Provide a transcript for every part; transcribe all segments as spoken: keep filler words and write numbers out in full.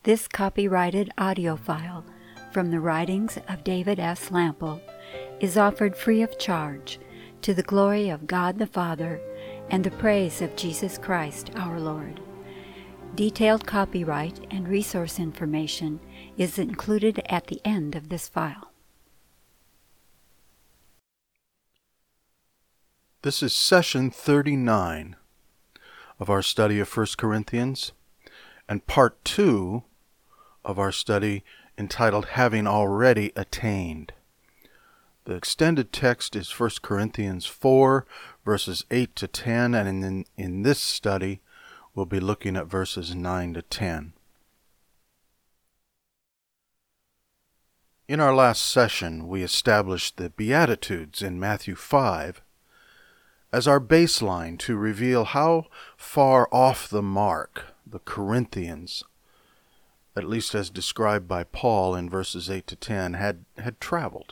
This copyrighted audio file from the writings of David S. Lample is offered free of charge to the glory of God the Father and the praise of Jesus Christ our Lord. Detailed copyright and resource information is included at the end of this file. This is session thirty-nine of our study of First Corinthians and part two of our study entitled Having Already Attained. The extended text is First Corinthians four, verses eight to ten, and in, in this study we'll be looking at verses nine to ten. In our last session, we established the Beatitudes in Matthew five as our baseline to reveal how far off the mark the Corinthians, at least as described by Paul in verses eight to ten, had, had traveled.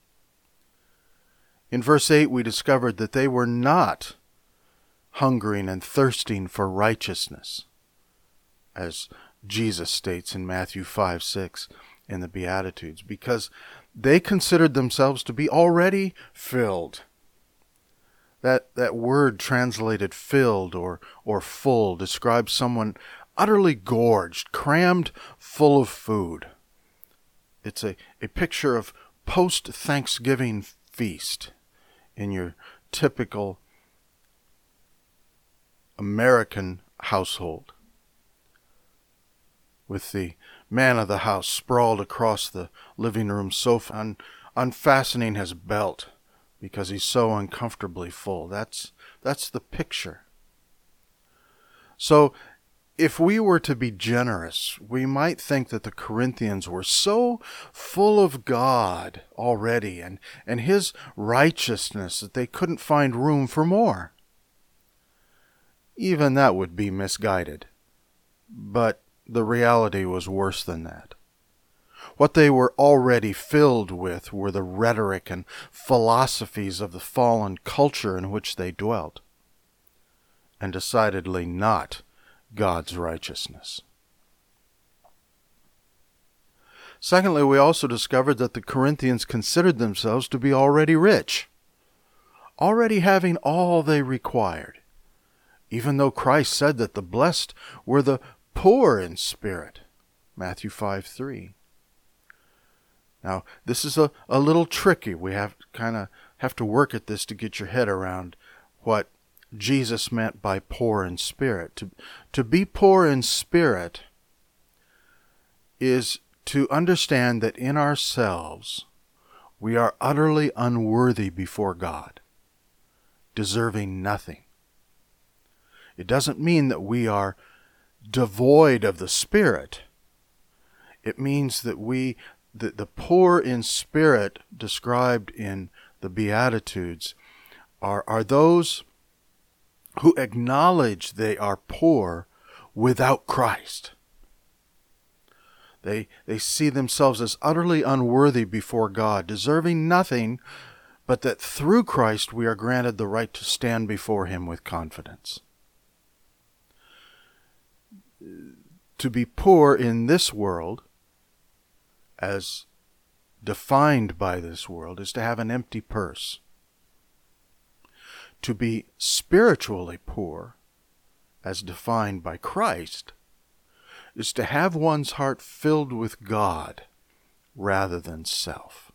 In verse eight, we discovered that they were not hungering and thirsting for righteousness, as Jesus states in Matthew five six in the Beatitudes, because they considered themselves to be already filled. That that word translated filled or, or full describes someone utterly gorged, crammed full of food. It's a, a picture of post-Thanksgiving feast in your typical American household, with the man of the house sprawled across the living room sofa, un- unfastening his belt because he's so uncomfortably full. That's that's the picture. So, if we were to be generous, we might think that the Corinthians were so full of God already and, and His righteousness that they couldn't find room for more. Even that would be misguided. But the reality was worse than that. What they were already filled with were the rhetoric and philosophies of the fallen culture in which they dwelt, and decidedly not God's righteousness. Secondly, we also discovered that the Corinthians considered themselves to be already rich, already having all they required, even though Christ said that the blessed were the poor in spirit, Matthew five three. Now, this is a, a little tricky. We have kind of have to work at this to get your head around what Jesus meant by poor in spirit. To, to be poor in spirit is to understand that in ourselves we are utterly unworthy before God, deserving nothing. It doesn't mean that we are devoid of the Spirit. It means that we, the, the poor in spirit described in the Beatitudes, are, are those who acknowledge they are poor without Christ. They, they see themselves as utterly unworthy before God, deserving nothing, but that through Christ we are granted the right to stand before Him with confidence. To be poor in this world, as defined by this world, is to have an empty purse. To be spiritually poor, as defined by Christ, is to have one's heart filled with God rather than self.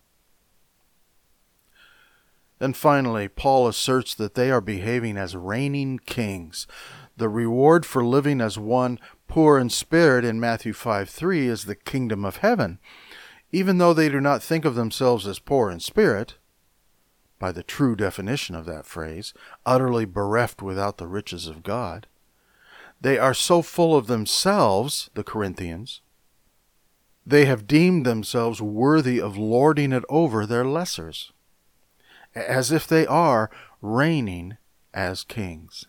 Then finally, Paul asserts that they are behaving as reigning kings. The reward for living as one poor in spirit in Matthew five three is the kingdom of heaven. Even though they do not think of themselves as poor in spirit, by the true definition of that phrase, utterly bereft without the riches of God, they are so full of themselves, the Corinthians, they have deemed themselves worthy of lording it over their lessers, as if they are reigning as kings.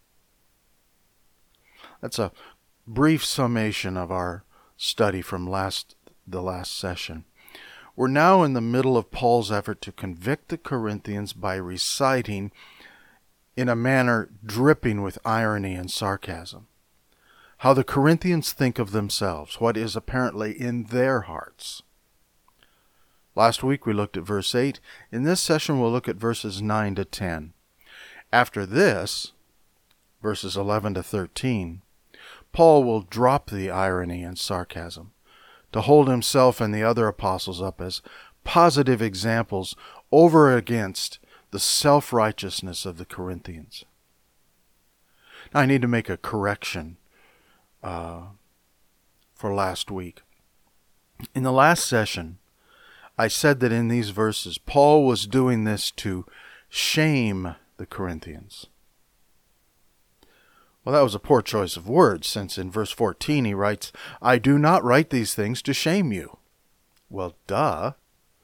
That's a brief summation of our study from last the last session. We're now in the middle of Paul's effort to convict the Corinthians by reciting, in a manner dripping with irony and sarcasm, how the Corinthians think of themselves, what is apparently in their hearts. Last week we looked at verse eight. In this session we'll look at verses nine to ten. After this, verses eleven to thirteen, Paul will drop the irony and sarcasm to hold himself and the other apostles up as positive examples over against the self-righteousness of the Corinthians. Now I need to make a correction uh, for last week. In the last session, I said that in these verses, Paul was doing this to shame the Corinthians. Well, that was a poor choice of words, since in verse fourteen he writes, I do not write these things to shame you. Well, duh.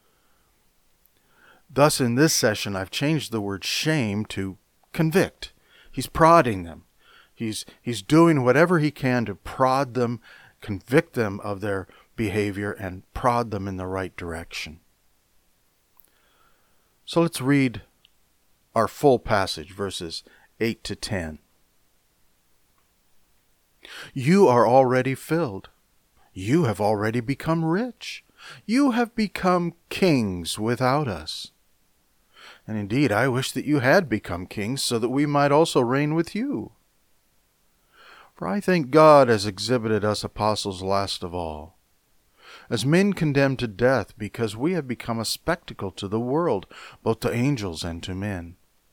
Thus, in this session, I've changed the word shame to convict. He's prodding them. He's, he's doing whatever he can to prod them, convict them of their behavior, and prod them in the right direction. So let's read our full passage, verses eight to ten. You are already filled. You have already become rich. You have become kings without us. And indeed, I wish that you had become kings, so that we might also reign with you. For I think God has exhibited us apostles last of all, as men condemned to death, because we have become a spectacle to the world, both to angels and to men.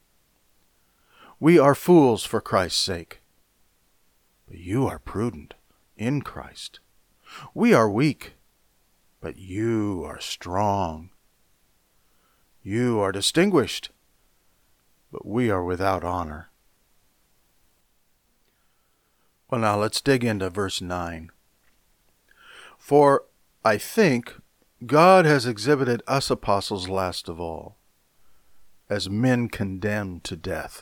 We are fools for Christ's sake, but you are prudent in Christ. We are weak, but you are strong. You are distinguished, but we are without honor. Well, now let's dig into verse nine. For I think God has exhibited us apostles last of all, as men condemned to death.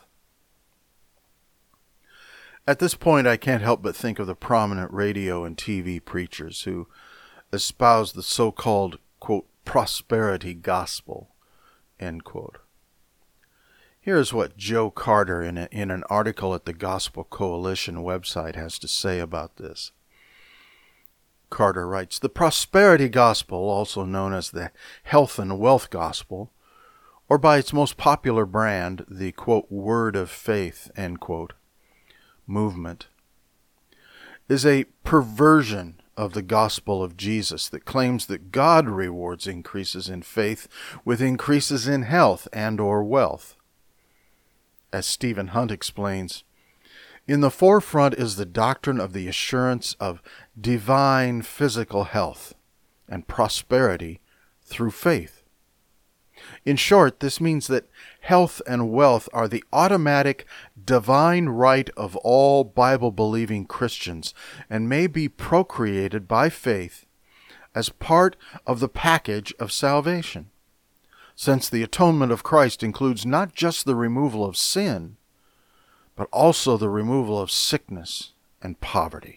At this point, I can't help but think of the prominent radio and T V preachers who espouse the so-called, quote, prosperity gospel, end quote. Here's what Joe Carter in, a, in an article at the Gospel Coalition website has to say about this. Carter writes, the prosperity gospel, also known as the health and wealth gospel, or by its most popular brand, the, quote, word of faith, end quote, movement, is a perversion of the gospel of Jesus that claims that God rewards increases in faith with increases in health and or wealth. As Stephen Hunt explains, in the forefront is the doctrine of the assurance of divine physical health and prosperity through faith. In short, this means that health and wealth are the automatic divine right of all Bible-believing Christians and may be procreated by faith as part of the package of salvation, since the atonement of Christ includes not just the removal of sin, but also the removal of sickness and poverty.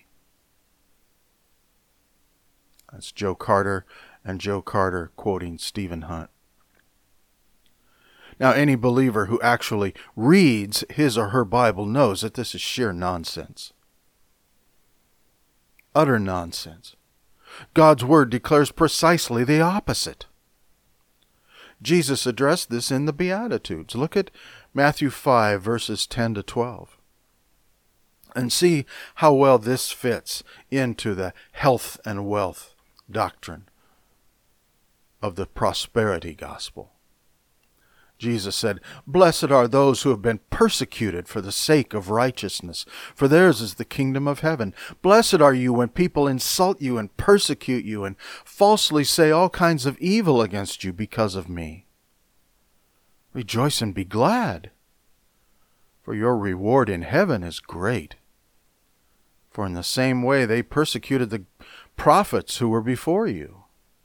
That's Joe Carter and Joe Carter quoting Stephen Hunt. Now, any believer who actually reads his or her Bible knows that this is sheer nonsense. Utter nonsense. God's Word declares precisely the opposite. Jesus addressed this in the Beatitudes. Look at Matthew five, verses ten to twelve. And see how well this fits into the health and wealth doctrine of the prosperity gospel. Jesus said, blessed are those who have been persecuted for the sake of righteousness, for theirs is the kingdom of heaven. Blessed are you when people insult you and persecute you and falsely say all kinds of evil against you because of me. Rejoice and be glad, for your reward in heaven is great. For in the same way they persecuted the prophets who were before you.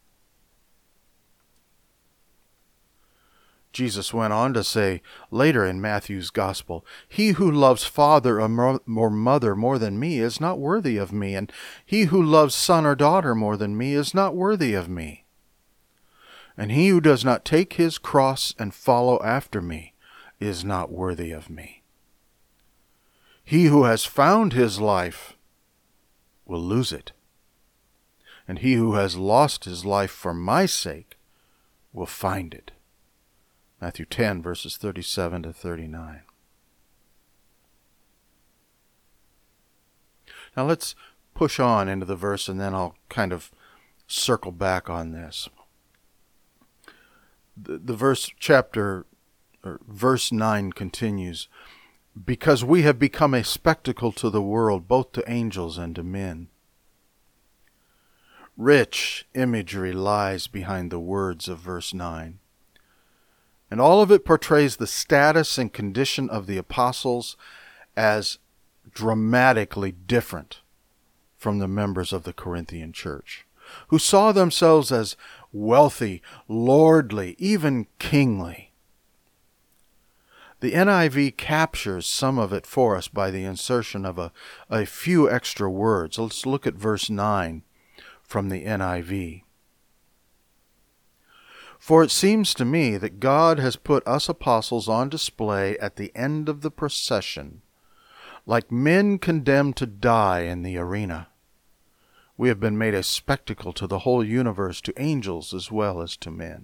Jesus went on to say later in Matthew's Gospel, he who loves father or mother more than me is not worthy of me, and he who loves son or daughter more than me is not worthy of me. And he who does not take his cross and follow after me is not worthy of me. He who has found his life will lose it. And he who has lost his life for my sake will find it. Matthew ten, verses thirty-seven to thirty-nine. Now let's push on into the verse, and then I'll kind of circle back on this. The, the verse chapter, or verse nine continues, because we have become a spectacle to the world, both to angels and to men. Rich imagery lies behind the words of verse nine. And all of it portrays the status and condition of the apostles as dramatically different from the members of the Corinthian church, who saw themselves as wealthy, lordly, even kingly. The N I V captures some of it for us by the insertion of a, a few extra words. Let's look at verse nine from the N I V. For it seems to me that God has put us apostles on display at the end of the procession, like men condemned to die in the arena. We have been made a spectacle to the whole universe, to angels as well as to men.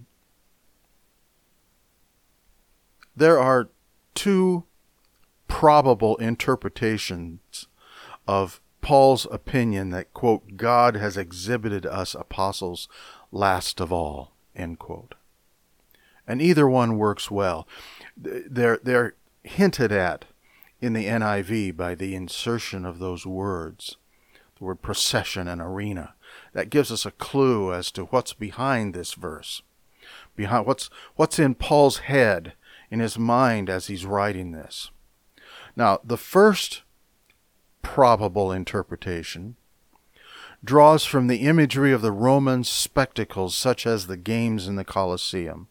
There are two probable interpretations of Paul's opinion that, quote, God has exhibited us apostles last of all, end quote. And either one works well. They're, they're hinted at in the N I V by the insertion of those words, the word procession and arena. That gives us a clue as to what's behind this verse, behind what's what's in Paul's head, in his mind as he's writing this. Now, the first probable interpretation draws from the imagery of the Roman spectacles, such as the games in the Colosseum.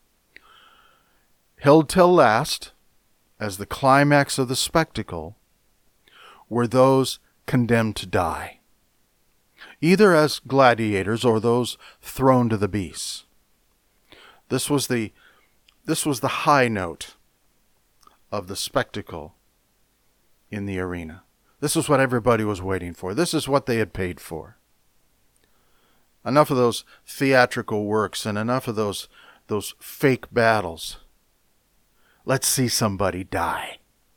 Held till last, as the climax of the spectacle, were those condemned to die, either as gladiators or those thrown to the beasts. This was the this was the high note of the spectacle in the arena. This is what everybody was waiting for. This is what they had paid for. Enough of those theatrical works and enough of those those fake battles. Let's see somebody die.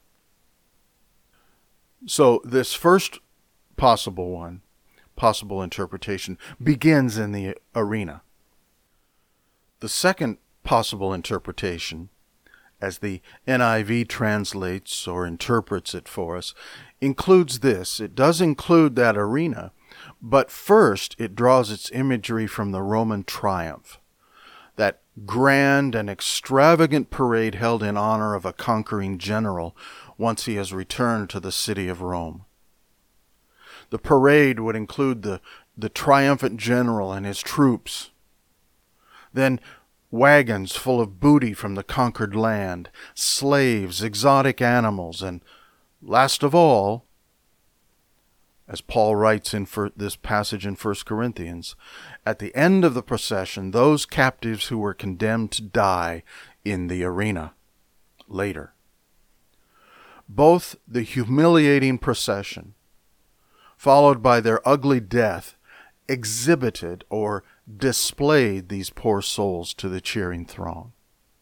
So this first possible one, possible interpretation, begins in the arena. The second possible interpretation, as the N I V translates or interprets it for us, includes this. It does include that arena, but first it draws its imagery from the Roman triumph, that grand and extravagant parade held in honor of a conquering general once he has returned to the city of Rome. The parade would include the, the triumphant general and his troops, then wagons full of booty from the conquered land, slaves, exotic animals, and last of all, as Paul writes in for this passage in First Corinthians, at the end of the procession, those captives who were condemned to die in the arena later. Both the humiliating procession, followed by their ugly death, exhibited or displayed these poor souls to the cheering throng.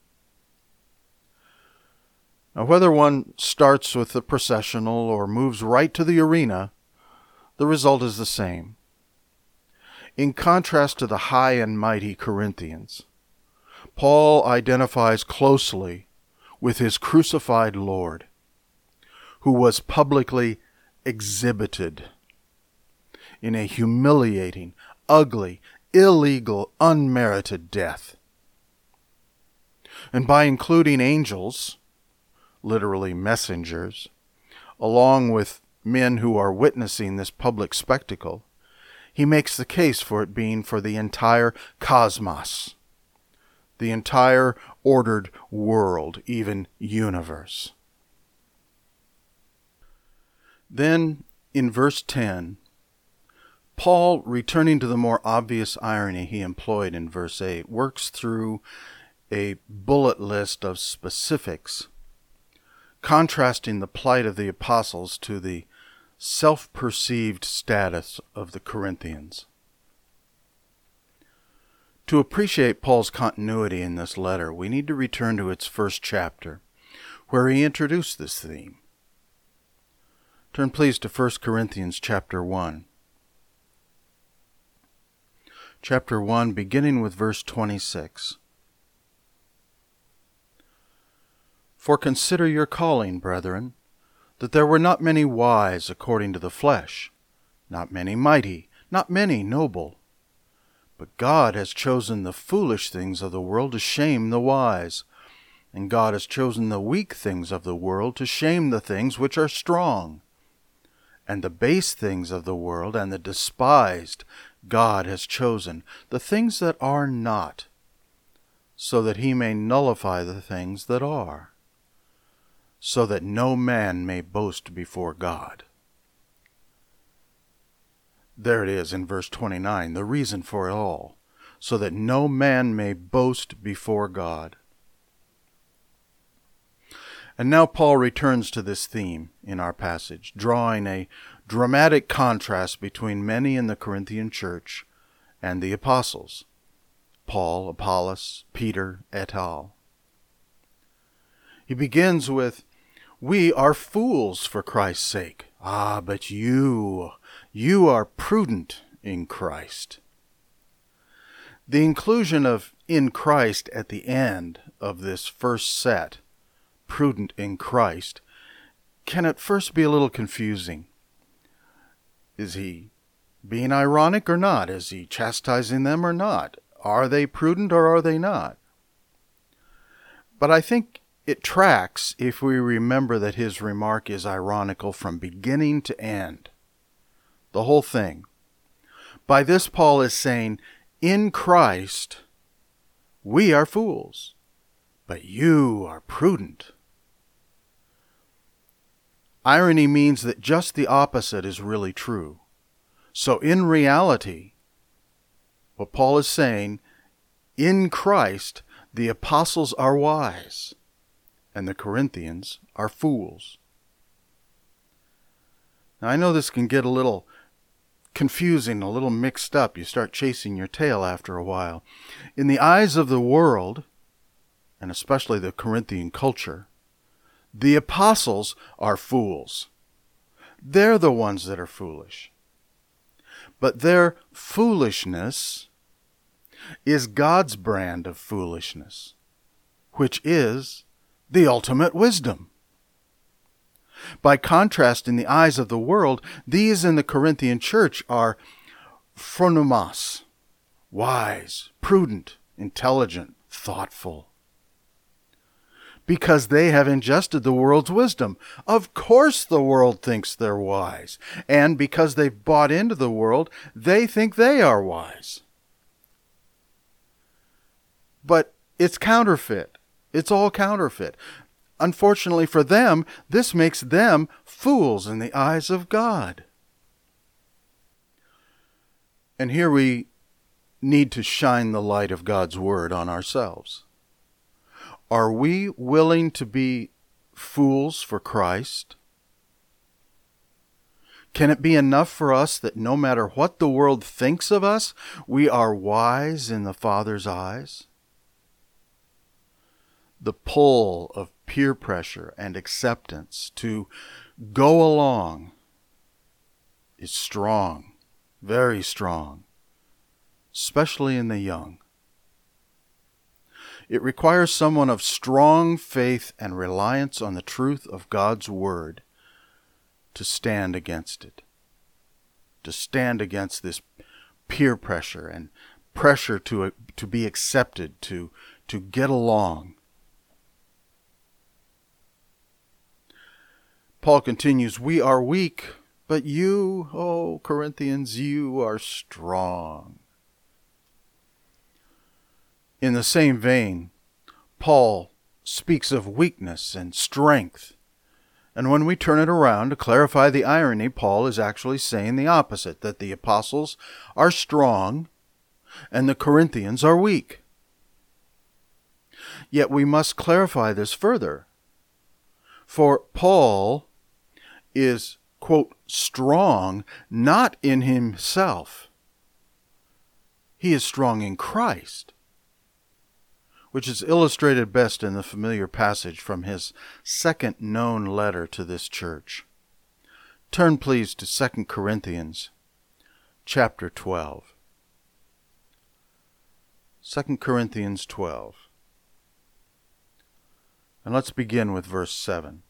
Now, whether one starts with the processional or moves right to the arena, the result is the same. In contrast to the high and mighty Corinthians, Paul identifies closely with his crucified Lord, who was publicly exhibited in a humiliating, ugly, illegal, unmerited death. And by including angels, literally messengers, along with men who are witnessing this public spectacle, he makes the case for it being for the entire cosmos, the entire ordered world, even universe. Then, in verse ten, Paul, returning to the more obvious irony he employed in verse eight, works through a bullet list of specifics, contrasting the plight of the apostles to the self-perceived status of the Corinthians. To appreciate Paul's continuity in this letter, we need to return to its first chapter, where he introduced this theme. Turn please to First Corinthians chapter one. Chapter one, beginning with verse twenty-six. For consider your calling, brethren, that there were not many wise according to the flesh, not many mighty, not many noble. But God has chosen the foolish things of the world to shame the wise, and God has chosen the weak things of the world to shame the things which are strong. And the base things of the world and the despised God has chosen, the things that are not, so that he may nullify the things that are, so that no man may boast before God. There it is in verse twenty-nine, the reason for it all, so that no man may boast before God. And now Paul returns to this theme in our passage, drawing a dramatic contrast between many in the Corinthian church and the apostles, Paul, Apollos, Peter, et al. He begins with, "We are fools for Christ's sake. Ah, but you, you are prudent in Christ." The inclusion of "in Christ" at the end of this first set, prudent in Christ, can at first be a little confusing. Is he being ironic or not? Is he chastising them or not? Are they prudent or are they not? But I think it tracks if we remember that his remark is ironical from beginning to end. The whole thing. By this, Paul is saying, in Christ, we are fools, but you are prudent. Irony means that just the opposite is really true. So in reality, what Paul is saying, in Christ, the apostles are wise, and the Corinthians are fools. Now, I know this can get a little confusing, a little mixed up. You start chasing your tail after a while. In the eyes of the world, and especially the Corinthian culture, the apostles are fools. They're the ones that are foolish. But their foolishness is God's brand of foolishness, which is the ultimate wisdom. By contrast, in the eyes of the world, these in the Corinthian church are phronomos, wise, prudent, intelligent, thoughtful. Because they have ingested the world's wisdom. Of course the world thinks they're wise. And because they've bought into the world, they think they are wise. But it's counterfeit. It's all counterfeit. Unfortunately for them, this makes them fools in the eyes of God. And here we need to shine the light of God's word on ourselves. Are we willing to be fools for Christ? Can it be enough for us that no matter what the world thinks of us, we are wise in the Father's eyes? The pull of peer pressure and acceptance to go along is strong, very strong, especially in the young. It requires someone of strong faith and reliance on the truth of God's Word to stand against it, to stand against this peer pressure and pressure to, to be accepted, to, to get along. Paul continues, "We are weak, but you, O Corinthians, you are strong." In the same vein, Paul speaks of weakness and strength. And when we turn it around to clarify the irony, Paul is actually saying the opposite, that the apostles are strong and the Corinthians are weak. Yet we must clarify this further. For Paul is quote, strong, not in himself. He is strong in Christ, which is illustrated best in the familiar passage from his second known letter to this church. Turn please to Second Corinthians chapter twelve. Second Corinthians twelve. And let's begin with verse seven.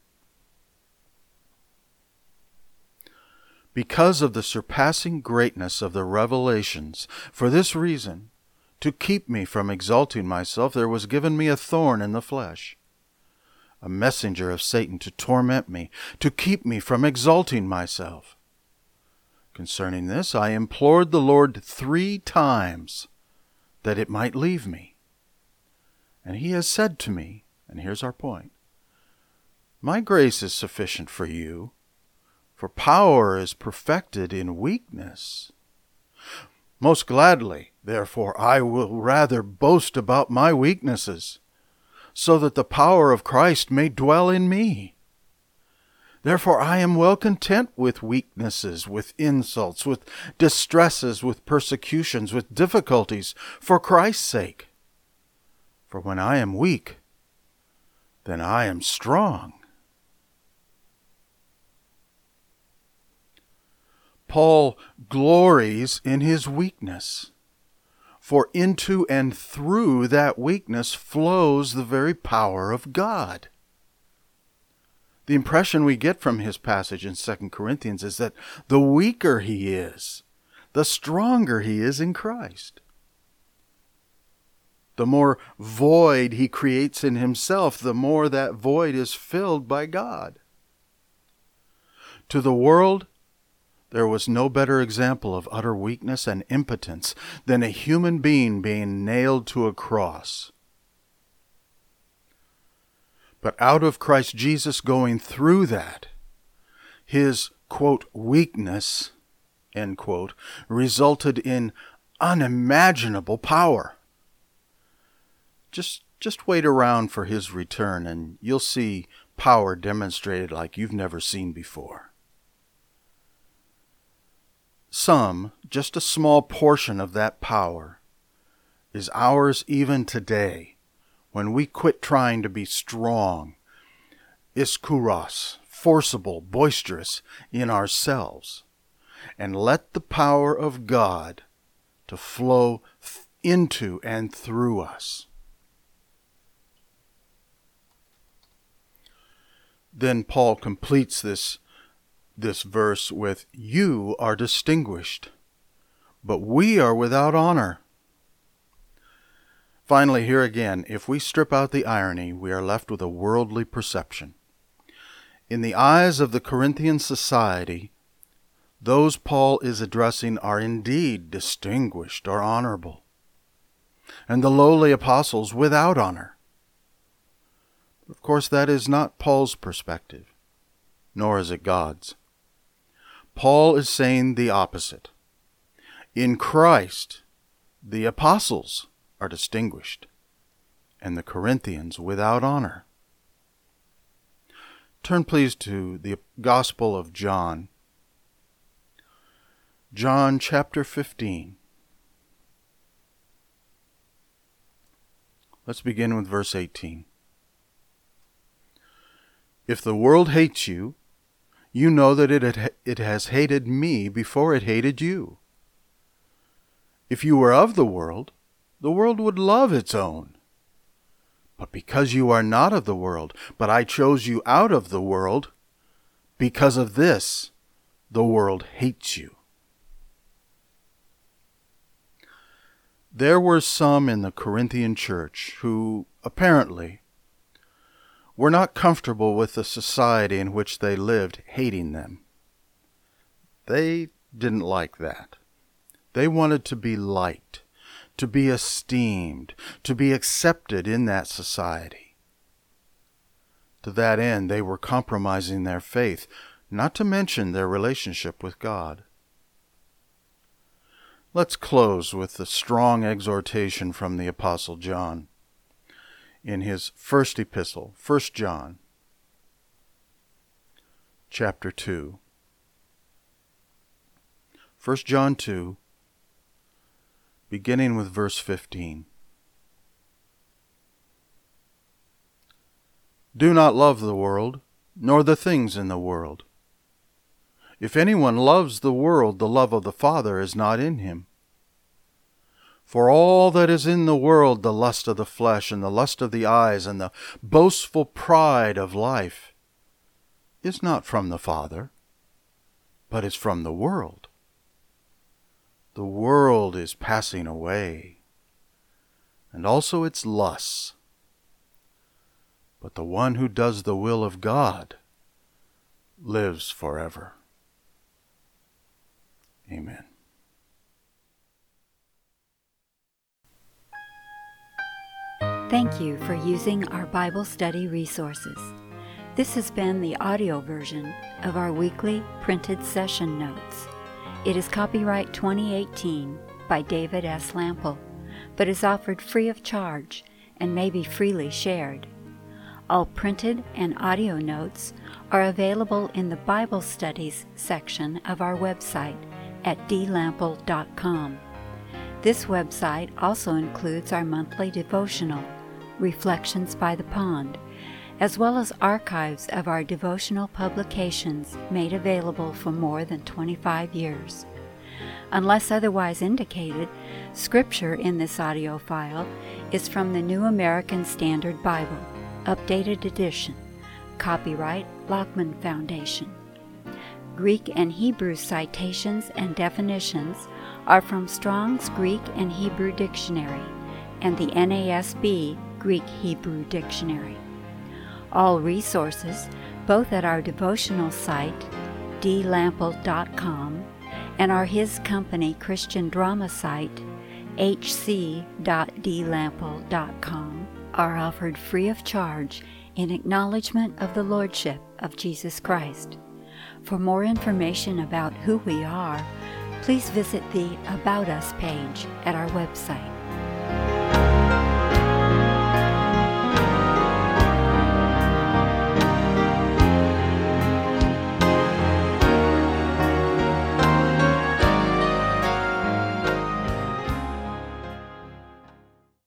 Because of the surpassing greatness of the revelations, for this reason, to keep me from exalting myself, there was given me a thorn in the flesh, a messenger of Satan to torment me, to keep me from exalting myself. Concerning this, I implored the Lord three times that it might leave me. And he has said to me, and here's our point, my grace is sufficient for you, for power is perfected in weakness. Most gladly, therefore, I will rather boast about my weaknesses, so that the power of Christ may dwell in me. Therefore I am well content with weaknesses, with insults, with distresses, with persecutions, with difficulties, for Christ's sake. For when I am weak, then I am strong. Paul glories in his weakness, for into and through that weakness flows the very power of God. The impression we get from his passage in Second Corinthians is that the weaker he is, the stronger he is in Christ. The more void he creates in himself, the more that void is filled by God. To the world, there was no better example of utter weakness and impotence than a human being being nailed to a cross. But out of Christ Jesus going through that, his, quote, weakness, end quote, resulted in unimaginable power. Just, just wait around for his return and you'll see power demonstrated like you've never seen before. Some, just a small portion of that power, is ours even today when we quit trying to be strong, iskouros, forcible, boisterous in ourselves, and let the power of God to flow th- into and through us. Then Paul completes this this verse with, you are distinguished, but we are without honor. Finally, here again, if we strip out the irony, we are left with a worldly perception. In the eyes of the Corinthian society, those Paul is addressing are indeed distinguished or honorable, and the lowly apostles without honor. Of course, that is not Paul's perspective, nor is it God's. Paul is saying the opposite. In Christ, the apostles are distinguished, and the Corinthians without honor. Turn please to the Gospel of John. John chapter fifteen. Let's begin with verse eighteen. If the world hates you, you know that it, had, it has hated me before it hated you. If you were of the world, the world would love its own. But because you are not of the world, but I chose you out of the world, because of this, the world hates you. There were some in the Corinthian church who, apparently, were not comfortable with the society in which they lived hating them. They didn't like that. They wanted to be liked, to be esteemed, to be accepted in that society. To that end, they were compromising their faith, not to mention their relationship with God. Let's close with the strong exhortation from the Apostle John in his first epistle, First John, chapter two. First John two, beginning with verse fifteen. Do not love the world, nor the things in the world. If anyone loves the world, the love of the Father is not in him. For all that is in the world, the lust of the flesh, and the lust of the eyes, and the boastful pride of life, is not from the Father, but is from the world. The world is passing away, and also its lusts. But the one who does the will of God lives forever. Amen. Thank you for using our Bible study resources. This has been the audio version of our weekly printed session notes. It is copyright twenty eighteen by David S. Lample, but is offered free of charge and may be freely shared. All printed and audio notes are available in the Bible Studies section of our website at d lample dot com. This website also includes our monthly devotional, Reflections by the Pond, as well as archives of our devotional publications made available for more than twenty-five years. Unless otherwise indicated, scripture in this audio file is from the New American Standard Bible, Updated Edition, copyright Lockman Foundation. Greek and Hebrew citations and definitions are from Strong's Greek and Hebrew Dictionary and the N A S B Greek-Hebrew Dictionary. All resources, both at our devotional site, d lample dot com, and our His Company Christian drama site, h c dot d lample dot com, are offered free of charge in acknowledgement of the Lordship of Jesus Christ. For more information about who we are, please visit the About Us page at our website.